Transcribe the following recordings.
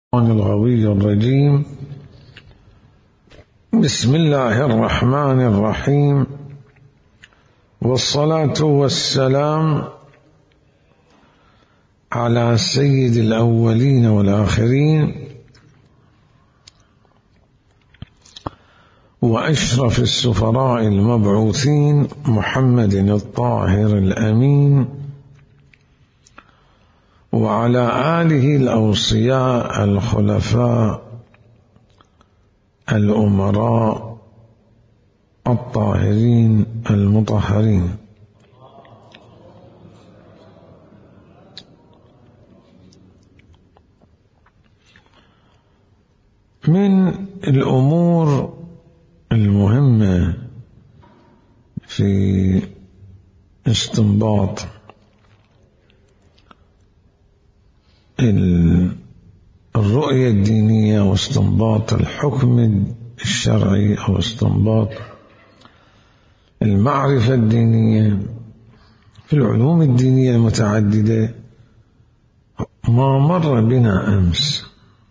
الغوي الرجيم. بسم الله الرحمن الرحيم، والصلاة والسلام على سيد الأولين والآخرين وأشرف السفراء المبعوثين محمد الطاهر الأمين، وعلى آله الأوصياء الخلفاء الأمراء الطاهرين المطهرين. من الأمور المهمة في استنباط الرؤية الدينية واستنباط الحكم الشرعي أو استنباط المعرفة الدينية في العلوم الدينية المتعددة، ما مر بنا أمس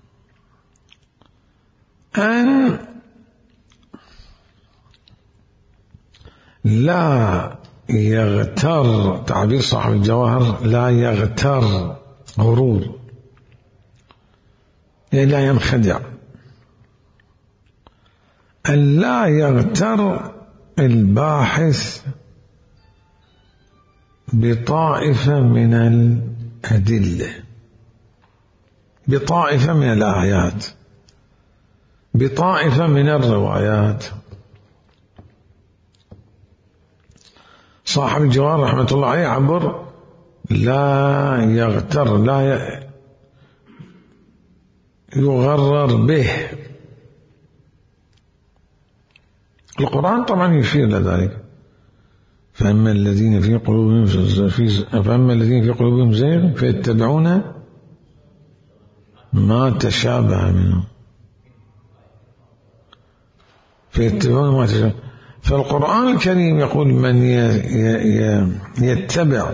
أن لا يغتر، تعبير صاحب الجواهر، لا يغتر غرور، يعني لا ينخدع، أن لا يغتر الباحث بطائفة من الأدلة، بطائفة من الآيات، بطائفة من الروايات. صاحب الجوار رحمة الله عليه عبر لا يغتر، لا يغرر به. القرآن طبعا يشير إلى ذلك، فأما الذين في قلوبهم زيغ فيتبعون ما تشابه منه، فيتبعون ما تشابه. فالقرآن الكريم يقول من يتبع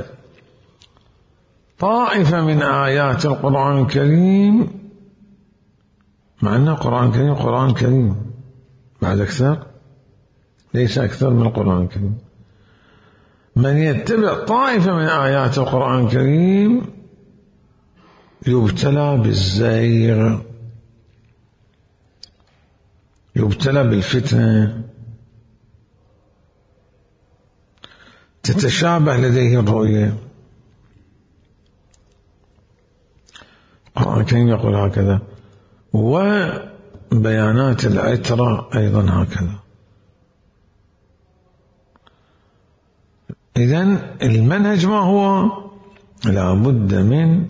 طائفة من آيات القرآن الكريم، مع أن القرآن الكريم قرآن كريم بعد أكثر، ليس أكثر من القرآن الكريم. من يتبع طائفة من آيات القرآن الكريم يبتلى بالزيغ، يبتلى بالفتنة، تتشابه لديه الرؤية. القرآن الكريم يقول هكذا، وبيانات العترة أيضا هكذا. إذن المنهج ما هو؟ لا بد من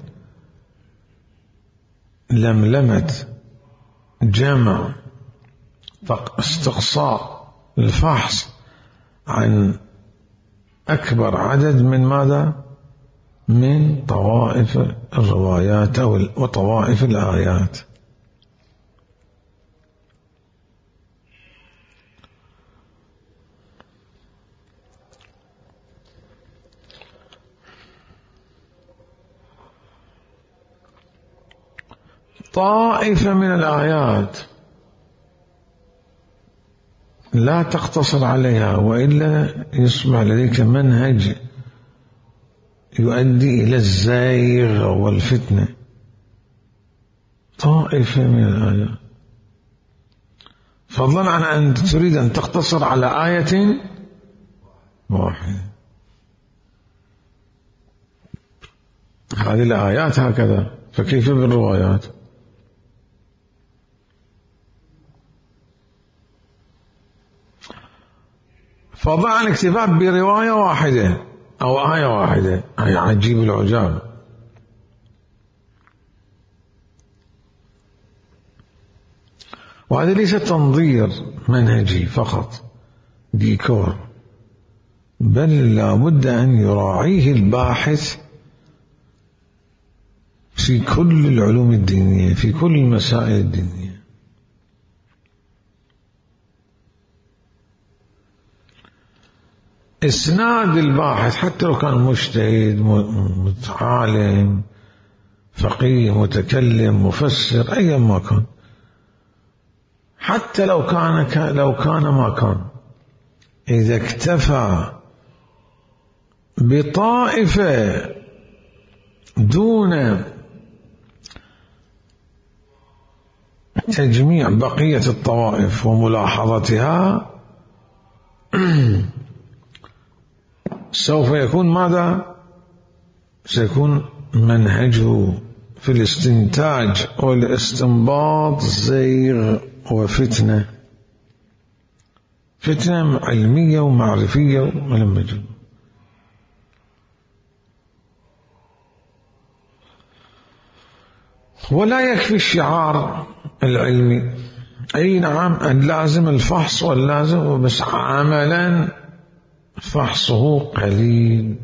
لملمة جمع استقصاء الفحص عن أكبر عدد من ماذا؟ من طوائف الروايات وطوائف الآيات. طائفة من الآيات لا تقتصر عليها، وإلا يصبح لديك منهج يؤدي إلى الزيغ والفتنة. طائفة من الآيات، فضلا عن أن تريد أن تقتصر على آية واحدة. هذه الآيات هكذا، فكيف بالروايات؟ فضلا عن الاكتفاء برواية واحدة أو آية واحدة، أي عجيب العجاب. وهذا ليس تنظير منهجي فقط، ديكور، بل لا بد أن يراعيه الباحث في كل العلوم الدينية، في كل المسائل الدينية. إسناد الباحث حتى لو كان مجتهد متعالم فقيه متكلم مفسر أيا ما كان، حتى لو كان ما كان، إذا اكتفى بطائفة دون تجميع بقية الطوائف وملاحظتها سوف يكون ماذا؟ سيكون منهجه في الاستنتاج والاستنباط زيغ وفتنة، فتنة علمية ومعرفية وملمجة. ولا يكفي الشعار العلمي، أي نعم اللازم الفحص واللازم، بس عملا فحصه قليل.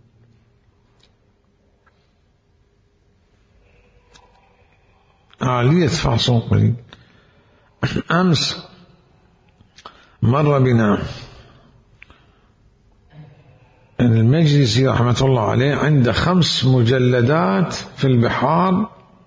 آلية فحصه قليل. أمس مر بنا المجلسي رحمة الله عليه عنده 5 مجلدات في البحار،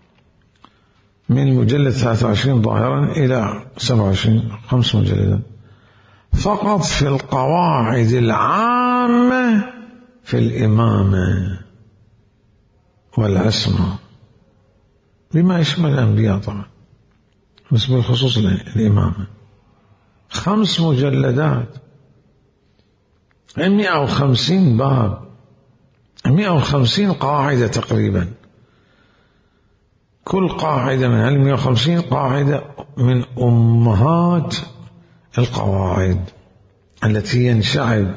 من مجلد 23 ظاهرا إلى 27، 5 مجلدات فقط في القواعد العامة في الإمامة والعصمة، بما يشمل الأنبياء طبعا، بس بالخصوص الإمامة 5 مجلدات، 150 باب، 150 قاعدة تقريبا، كل قاعدة من 150 قاعدة من أمهات القواعد التي ينشعب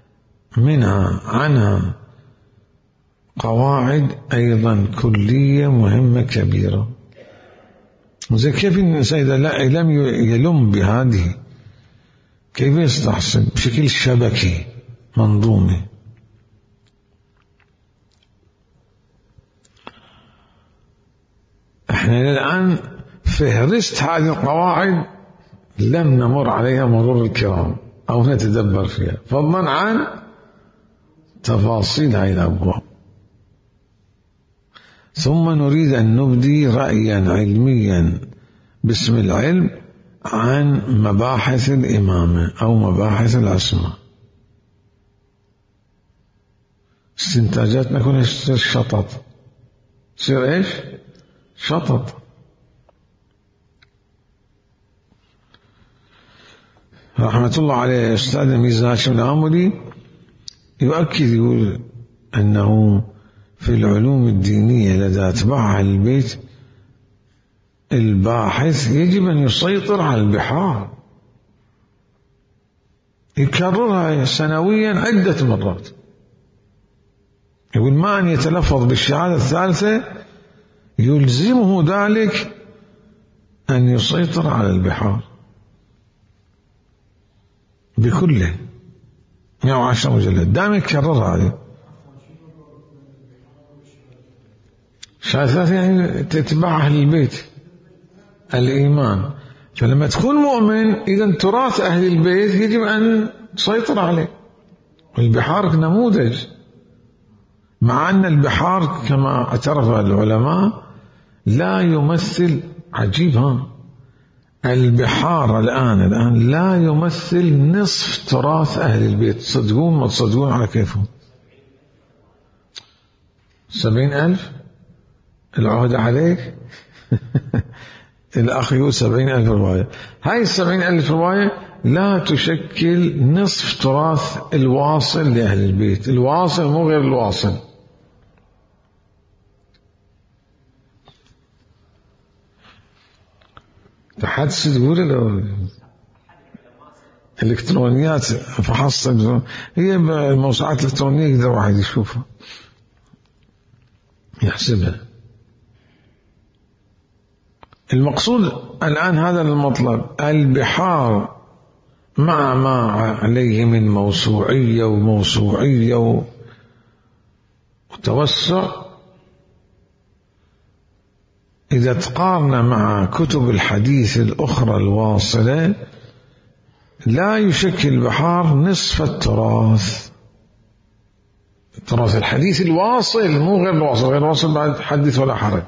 عنها قواعد أيضا كلية مهمة كبيرة. زي كيف الإنسان إذا لم يلم بهذه كيف يستحسن بشكل شبكي منظومي؟ احنا الآن فهرست هذه القواعد لم نمر عليها مرور الكرام أو نتدبر فيها، فضلا عن تفاصيل هذه الأبواب. ثم نريد أن نبدي رأيا علميا باسم العلم عن مباحث الإمامة أو مباحث العصمة. استنتاجاتنا كلها تصير شطط، تصير ايش؟ شطط. رحمة الله عليه أستاذ ميزان هاشم الآملي يؤكد، يقول أنه في العلوم الدينية لدى أتباع البيت الباحث يجب أن يسيطر على البحار، يكررها سنويا عدة مرات. يقول ما أن يتلفظ بالشهادة الثالثة يلزمه ذلك أن يسيطر على البحار بكله، 110 مجلد دائما يكررها هذه شهادة يعني تتبع أهل البيت الإيمان. فلما تكون مؤمن إذا تراث أهل البيت يجب أن تسيطر عليه. والبحار نموذج، مع أن البحار كما اعترف العلماء لا يمثل، عجيب البحار الآن لا يمثل نصف تراث أهل البيت. تصدقون ما تصدقون على كيفهم. 70,000 العهد عليك الأخ يقول 70,000 رواية. هاي 70,000 رواية لا تشكل نصف تراث الواصل لأهل البيت. الواصل مو غير الواصل. تحدث تقول الإلكترونيات فحصت، هي الموسوعات الإلكترونية يقدر واحد يشوفها يحسبها. المقصود الآن هذا المطلب، البحار مع ما عليه من موسوعية وتوسع، إذا تقارن مع كتب الحديث الأخرى الواصلة لا يشكل البحار نصف التراث. التراث الحديث الواصل، مو غير الواصل. غير الواصل بعد حدث ولا حرج.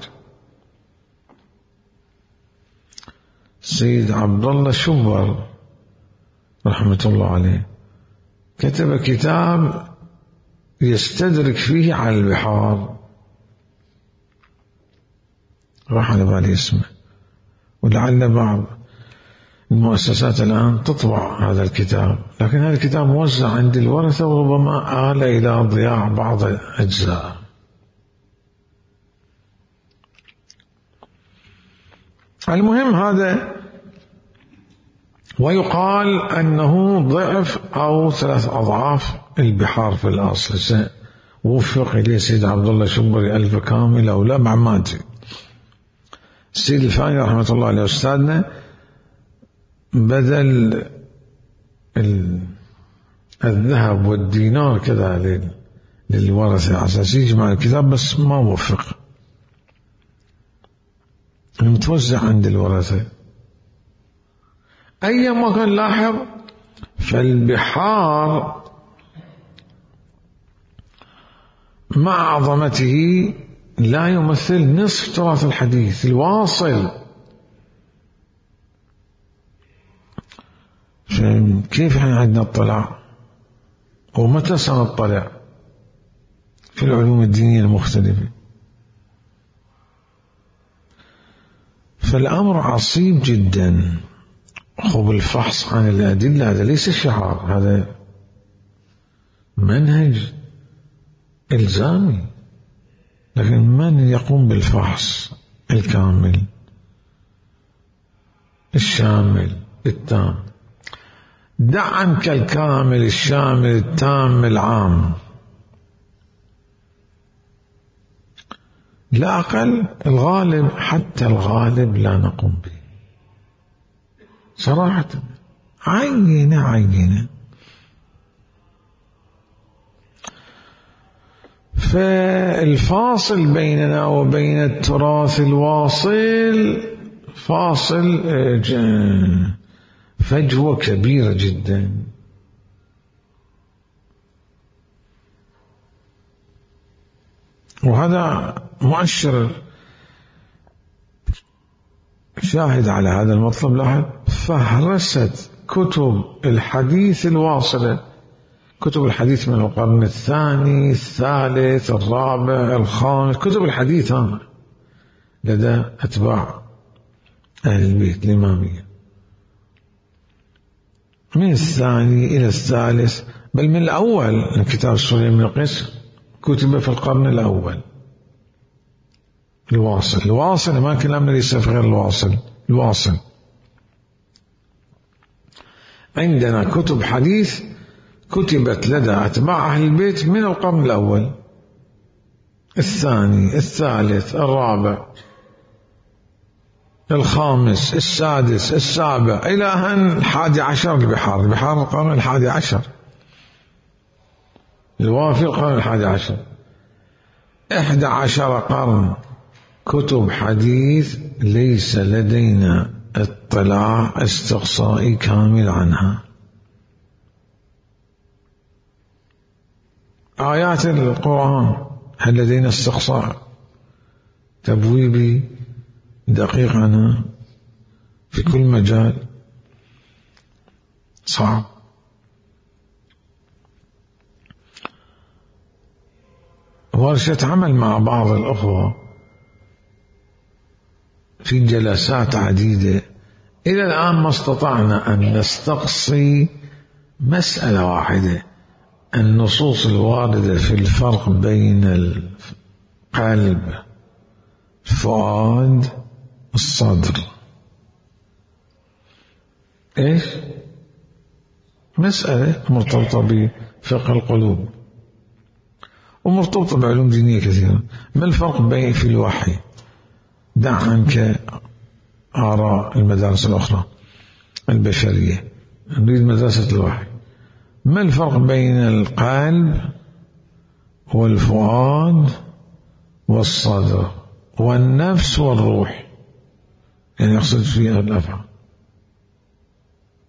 السيد عبد الله شبر رحمة الله عليه كتب كتاب يستدرك فيه على البحار، راح على بالي اسمه، ولعل بعض المؤسسات الآن تطبع هذا الكتاب، لكن هذا الكتاب موزع عند الورثة وربما آل إلى ضياع بعض أجزاء. المهم هذا، ويقال أنه ضعف أو 3 أضعاف البحار في الأصل. وفق إليه سيد عبد الله شبري ألف كامل أو لا معماتي. السيد الفاني رحمة الله عليه أستاذنا بدل الذهب والدينار كذا للورثة على أساس يجمع الكتاب، بس ما وفق، متوزع عند الورثة. أيما كان لاحظ، فالبحار مع عظمته لا يمثل نصف تراث الحديث الواصل. كيف احنا عندنا اطلاع ومتى سنطلع في العلوم الدينية المختلفة؟ فالأمر عصيب جدا. خب الفحص عن الأدلة هذا ليس شعار، هذا منهج إلزامي. لكن من يقوم بالفحص الكامل الشامل التام؟ دع عنك الكامل الشامل التام العام، لا أقل الغالب، حتى الغالب لا نقوم به صراحة. عينة. فالفاصل بيننا وبين التراث الواصل فاصل فجوة كبيرة جدا. وهذا مؤشر شاهد على هذا المطلب. لاحظ فهرسة كتب الحديث الواصلة، كتب الحديث من القرن الثاني الثالث الرابع الخامس، كتب الحديث هذا لدى أتباع أهل البيت الإمامية، من الثاني إلى الثالث، بل من الأول. كتاب سليم بن قيس كتب في القرن الأول. الواصل ما كلامنا ليس في غير الواصل. عندنا كتب حديث كتبت لدى أتباع أهل البيت من القرن الأول الثاني الثالث الرابع الخامس السادس السابع إلى أن 11 البحار القرن 11 الوافي القرن 11 قرن كتب حديث ليس لدينا اطلاع استقصائي كامل عنها. آيات القرآن هل لدينا استقصاء تبويبي دقيق عنها في كل مجال؟ صعب. ورشة عمل مع بعض الأخوة في جلسات عديدة، إلى الآن ما استطعنا أن نستقصي مسألة واحدة: النصوص الواردة في الفرق بين القلب الفؤاد الصدر. إيش؟ مسألة مرتبطة بفقه القلوب ومرتبطة بعلوم دينية كثيرة. ما الفرق بين في الوحي؟ دع عنك آراء المدارس الأخرى البشرية، نريد مدرسة الوحي. ما الفرق بين القلب والفؤاد والصدر والنفس والروح؟ يعني يقصد فيها الأفعال.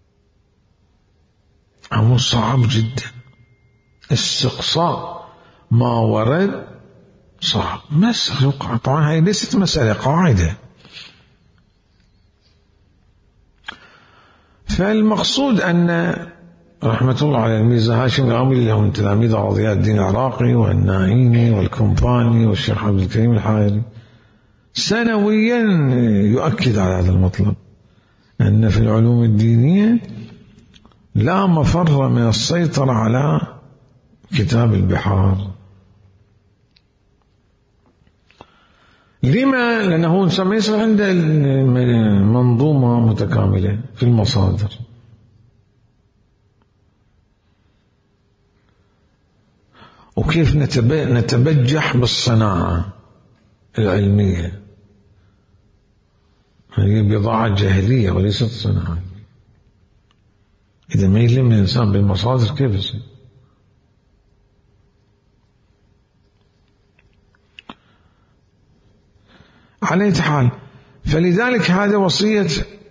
أمر صعب جدا، استقصاء ما ورد صعب. مسألة طبعا هي ليست مسألة، قاعدة. فالمقصود أن رحمة الله على الميرزا هاشم الغامدي له من تلاميذ ضياء الدين العراقي والنائيني والكومباني والشيخ عبد الكريم الحائري سنويا يؤكد على هذا المطلب، أن في العلوم الدينية لا مفر من السيطرة على كتاب البحار. لما؟ لأنه يصير عنده منظومة متكاملة في المصادر. وكيف نتبجح بالصناعة العلمية، هي بضاعة جاهلية وليست صناعة. إذا ما يلم الإنسان بالمصادر كيف يصير؟ على أي حال، فلذلك هذا وصية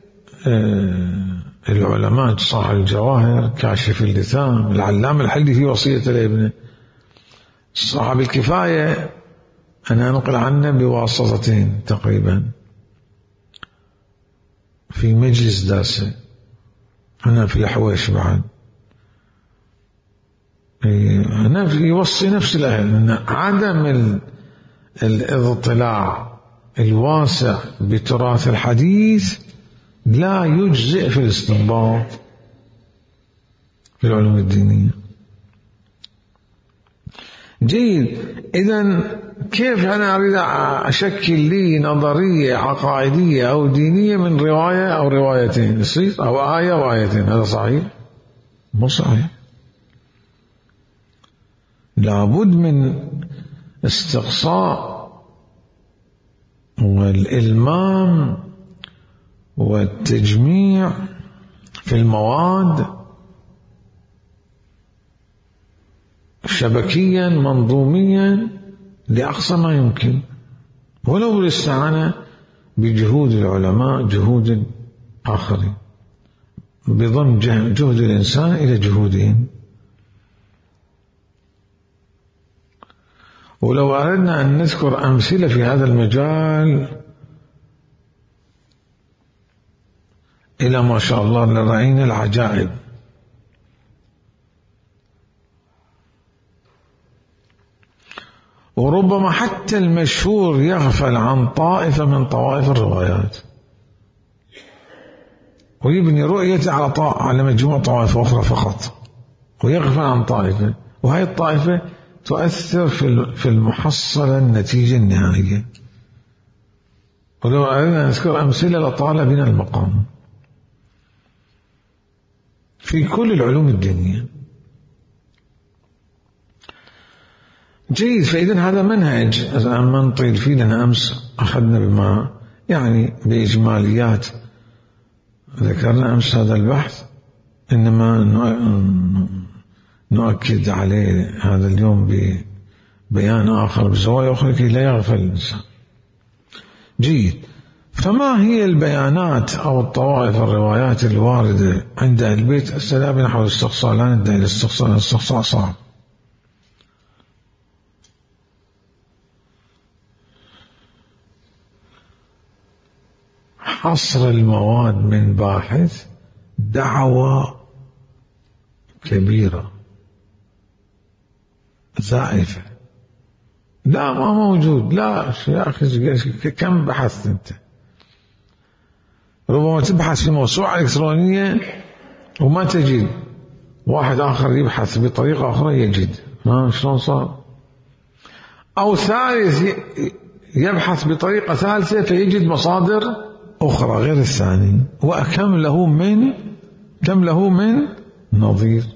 العلماء صاحب الجواهر، كاشف اللثام، العلام الحلي في وصية لابنه. صاحب الكفاية أنا أنقل عنه بواسطتين تقريبا في مجلس درسه، أنا في الحويش بعد، يوصي نفس الأهل أن عدم الاضطلاع الواسع بتراث الحديث لا يجزئ في الاستنباط في العلوم الدينية. جيد. إذن كيف أنا أريد أشكل لي نظرية عقائدية أو دينية من رواية أو روايتين يصير، أو آية وآيتين؟ هذا صحيح؟ مو صحيح. لابد من استقصاء والإلمام والتجميع في المواد شبكيا منظوميا لأقصى ما يمكن، ولو بالاستعانة بجهود العلماء، جهود آخرين، بضم جهد الإنسان إلى جهودهم. ولو أردنا أن نذكر أمثلة في هذا المجال إلى ما شاء الله لرأينا العجائب. وربما حتى المشهور يغفل عن طائفة من طوائف الروايات ويبني رؤيته على مجموعة طوائف أخرى فقط، ويغفل عن طائفة، وهي الطائفة تؤثر في المحصلة النتيجة النهائية. ولو أردنا نذكر أمثلة لطال بنا المقام في كل العلوم الدينية. جيد. فإذن هذا منهج ما نطيل فيه، لنا أمس أخذنا بما يعني بإجماليات ذكرنا أمس هذا البحث، إنما نؤكد عليه هذا اليوم ببيان آخر بزوايا أخرى كي لا يغفل الإنسان. جيد. فما هي البيانات أو الطوائف الروايات الواردة عند أهل البيت؟ السلام نحو الاستقصاء، لا ندعي الاستقصاء صعب. حصر المواد من باحث دعوة كبيرة زائفة. لا ما موجود. لا يا أخي كم بحثت أنت؟ ربما تبحث في موسوعة إلكترونية وما تجد، واحد آخر يبحث بطريقة أخرى يجد. ما شلون صار؟ أو ثالث يبحث بطريقة ثالثة فيجد مصادر أخرى غير الثاني، وكم له من نظير.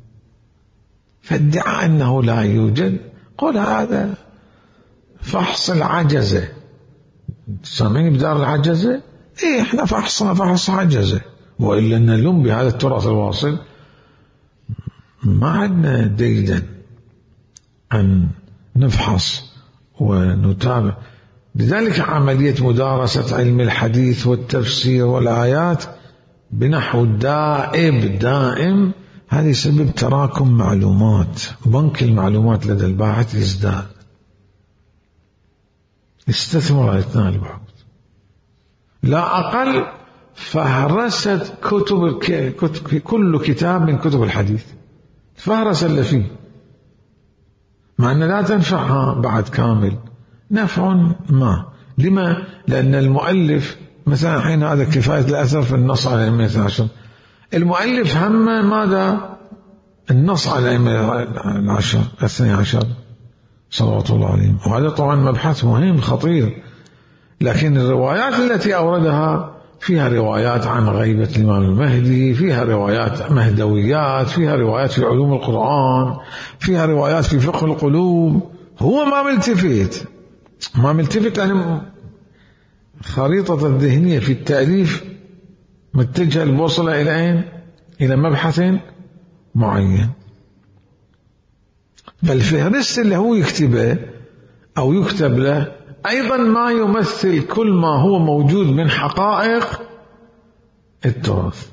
فادعاء أنه لا يوجد، قل هذا فحص العجزة. سامعين بدار العجزة؟ إيه إحنا فحص عجزة، وإلا نلم بهذا التراث الواصل. ما عندنا ديدا أن نفحص ونتابع. لذلك عملية مدارسة علم الحديث والتفسير والآيات بنحو دائم هذا يسبب تراكم معلومات، بنك المعلومات لدى الباحث يزداد، يستثمر أثناء البحث. لا أقل فهرست كل كتاب من كتب الحديث، فهرس اللي فيه، مع أن لا تنفعها بعد كامل، نفع ما. لما؟ لأن المؤلف مثلا حين هذا كفاية الأثر في النص على الأئمة 12، المؤلف هم ماذا؟ النص على الأئمة 12 صلوات الله عليهم، وهذا طبعا مبحث مهم خطير. لكن الروايات التي أوردها فيها روايات عن غيبة الإمام المهدي، فيها روايات مهدويات، فيها روايات في علوم القرآن، فيها روايات في فقه القلوب. هو ما ملتفت لأن خريطة الذهنية في التأليف متجهة البوصلة إلى أين؟ إلى مبحث معين. فالفهرس اللي هو يكتبه أو يكتب له أيضا ما يمثل كل ما هو موجود من حقائق التراث.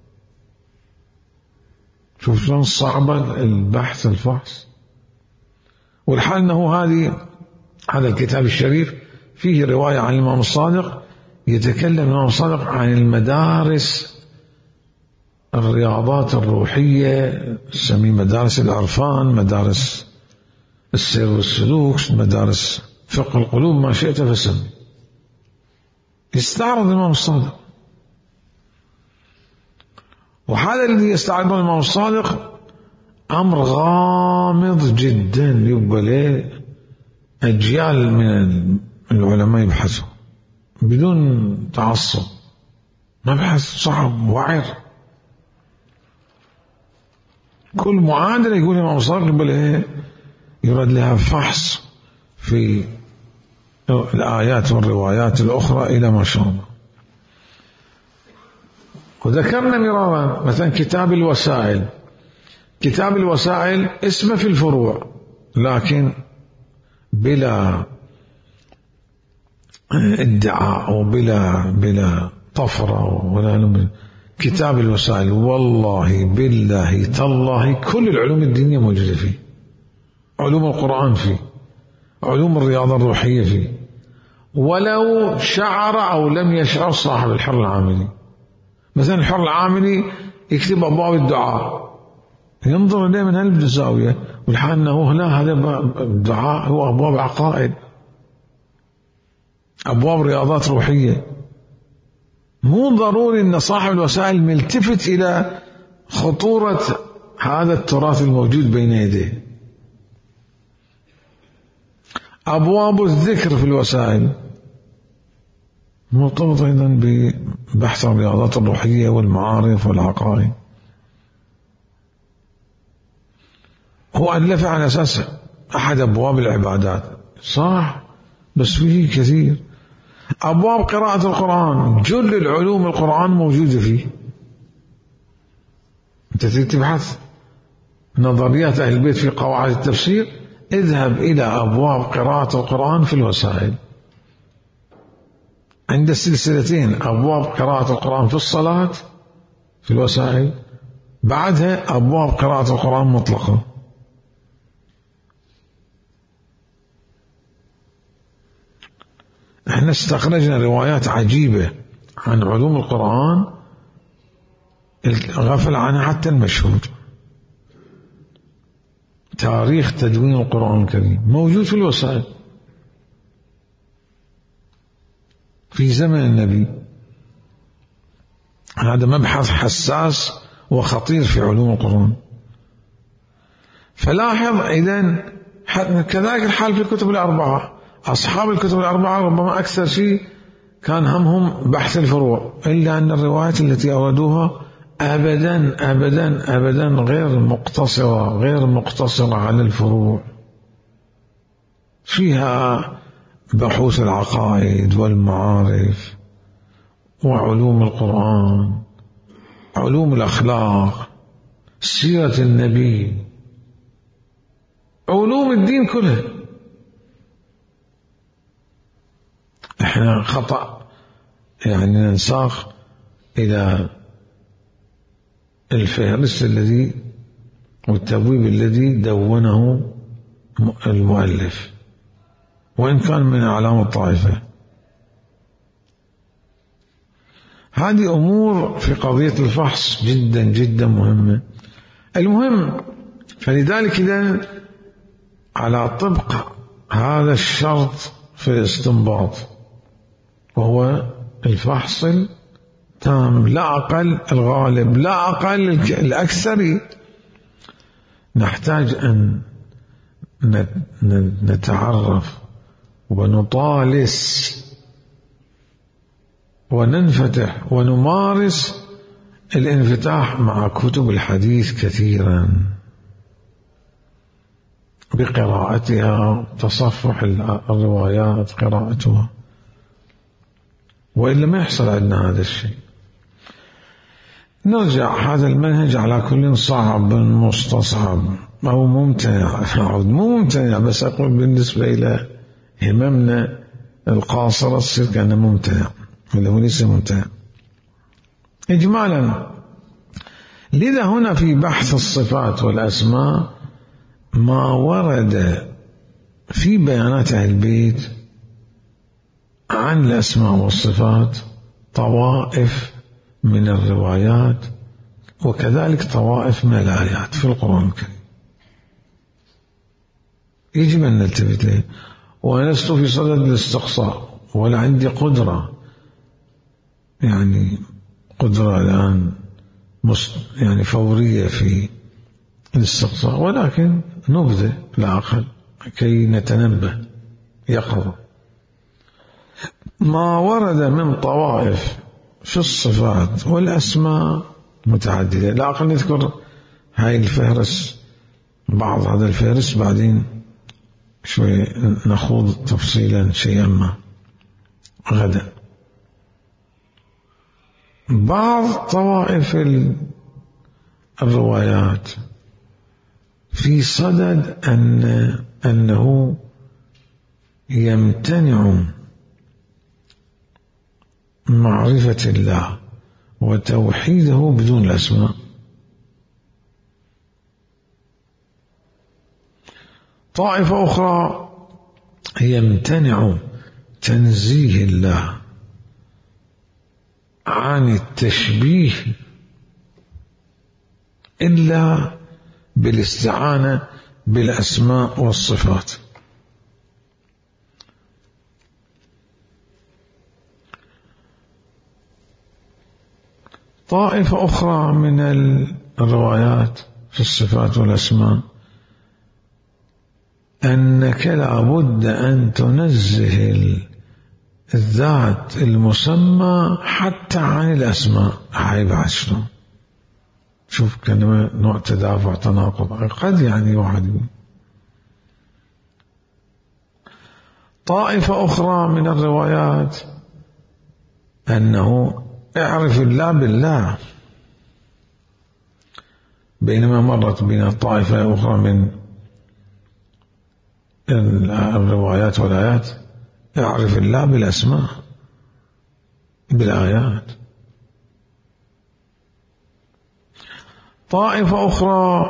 شوف شلون صعبة البحث الفحص. والحال أنه هذا الكتاب الشريف فيه رواية عن الإمام الصادق، يتكلم الإمام الصادق عن المدارس الرياضات الروحية، نسميه مدارس العرفان، مدارس السير والسلوك، مدارس فقه القلوب، ما شئت فسمي. يستعرض الإمام الصادق، وهذا الذي يستعرضه الإمام الصادق أمر غامض جدا، يبقى له أجيال من العلماء يبحثوا بدون تعصب، مبحث صعب وعر. كل معادلة يقول الإمام الصادق يبقى يرد لها فحص في الآيات والروايات الأخرى إلى ما شاء الله. وذكرنا مرارا مثلا كتاب الوسائل. كتاب الوسائل اسمه في الفروع لكن بلا ادعاء وبلا طفرة ولا كتاب الوسائل والله بالله تالله كل العلوم الدينية موجودة فيه، علوم القرآن فيه، علوم الرياضة الروحية فيه، ولو شعر أو لم يشعر صاحب الحر العاملي. مثلا الحر العاملي يكتب أبواب الدعاء، ينظر إليه من هالزاوية، والحال أنه لا، هذا الدعاء هو أبواب عقائد، أبواب رياضات روحية. مو ضروري أن صاحب الوسائل ملتفت إلى خطورة هذا التراث الموجود بين يديه. أبواب الذكر في الوسائل مرتبطة أيضا ببحث الرياضات الروحية والمعارف والعقائد. هو ألف على أساس أحد أبواب العبادات صح، بس فيه كثير. أبواب قراءة القرآن، جل العلوم القرآن موجودة فيه. أنت تبحث نظريات أهل البيت في قواعد التفسير، اذهب إلى أبواب قراءة القرآن في الوسائل. عند السلسلتين أبواب قراءة القرآن في الصلاة في الوسائل، بعدها أبواب قراءة القرآن مطلقة. احنا استخرجنا روايات عجيبة عن علوم القرآن غفل عنها حتى المشهور. تاريخ تدوين القرآن الكريم موجود في الوسائل في زمن النبي. هذا مبحث حساس وخطير في علوم القرآن. فلاحظ إذن كذلك الحال في الكتب الأربعة. أصحاب الكتب الأربعة ربما أكثر شيء كان همهم بحث الفروع، إلا أن الروايات التي أوردوها أبدا أبدا أبدا غير مقتصرة على الفروع، فيها بحوث العقائد والمعارف وعلوم القرآن، علوم الأخلاق، سيرة النبي، علوم الدين كلها. احنا خطأ يعني ننساق إلى الفهرس الذي والتبويب الذي دونه المؤلف، وإن كان من أعلام الطائفة. هذه أمور في قضية الفحص جدا جدا مهمة. المهم، فلذلك إذن على طبق هذا الشرط في الاستنباط، وهو الفحص التام لا أقل، الغالب لا أقل، الأكثر، نحتاج أن نتعرف ونطالس وننفتح ونمارس الانفتاح مع كتب الحديث كثيرا بقراءتها، تصفح الروايات، قراءتها، وإلا ما يحصل عندنا هذا الشيء. نرجع، هذا المنهج على كل صعب مستصعب أو ممتنع، مو ممتنع بس أقول بالنسبة إلى هممنا القاصرة تصير كأنه ممتنع، ولا هو ليس ممتنع إجمالا. لذا هنا في بحث الصفات والأسماء ما ورد في بيانات أهل البيت عن الأسماء والصفات طوائف من الروايات، وكذلك طوائف من الآيات في القرآن الكريم يجب أن نلتفت له. وأنا لست في صدد الاستقصاء، ولا عندي قدرة، يعني قدرة الآن يعني فورية في الاستقصاء، ولكن نبذة لا أقل كي نتنبه يقظة. ما ورد من طوائف في الصفات والأسماء متعددة. لا أقل نذكر هاي الفهرس، بعض هذا الفهرس، بعدين شوي نخوض تفصيلا شيئا ما غدا. بعض طوائف الروايات في صدد أنه يمتنع معرفة الله وتوحيده بدون الأسماء. طائفة أخرى يمتنع تنزيه الله عن التشبيه إلا بالاستعانة بالأسماء والصفات. طائفة أخرى من الروايات في الصفات والأسماء أنك لا بد أن تنزه الذات المسمى حتى عن الأسماء. هاي بعد شنو؟ شوف كلمة نوع تدافع تناقض قد يعني واحد يقول. طائفة أخرى من الروايات أنه اعرف الله بالله، بينما مرت بنا طائفة أخرى من الروايات والآيات اعرف الله بالأسماء بالآيات. طائفة أخرى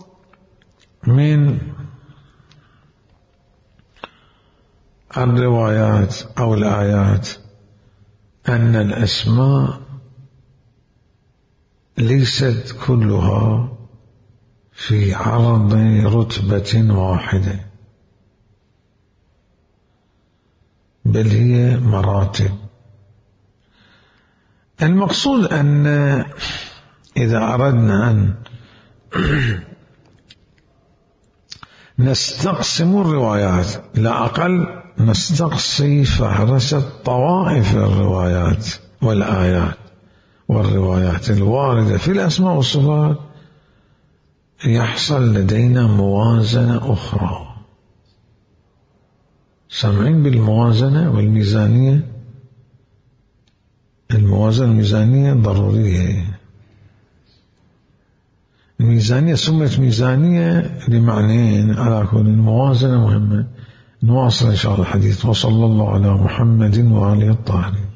من الروايات أو الآيات أن الأسماء ليست كلها في عرض رتبة واحدة، بل هي مراتب. المقصود أن إذا أردنا أن نستقسم الروايات، لا أقل نستقصي فهرسة طوائف الروايات والآيات والروايات الواردة في الأسماء والصفات، يحصل لدينا موازنة أخرى. سامعين بالموازنة والميزانية؟ الموازنة والميزانية ضرورية. الميزانية سمت ميزانية لمعنيين على كل. الموازنة مهمة. نواصل إن شاء الله الحديث. وصلى الله على محمد وآله الطاهرين.